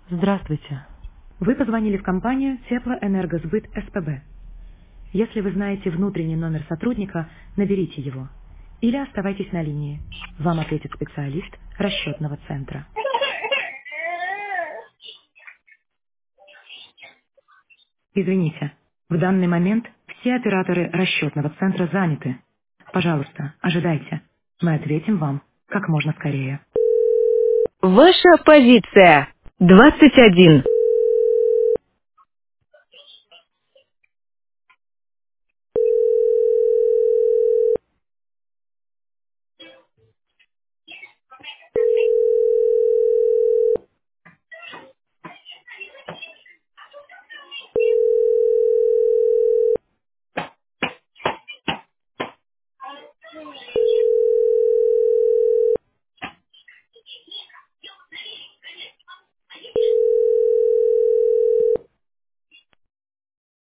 Здравствуйте. Вы позвонили в компанию Теплоэнергосбыт СПБ. Если вы знаете внутренний номер сотрудника, наберите его. Или оставайтесь на линии. Вам ответит специалист расчетного центра. Извините, в данный момент все операторы расчетного центра заняты. Пожалуйста, ожидайте. Мы ответим вам как можно скорее. Ваша позиция 21.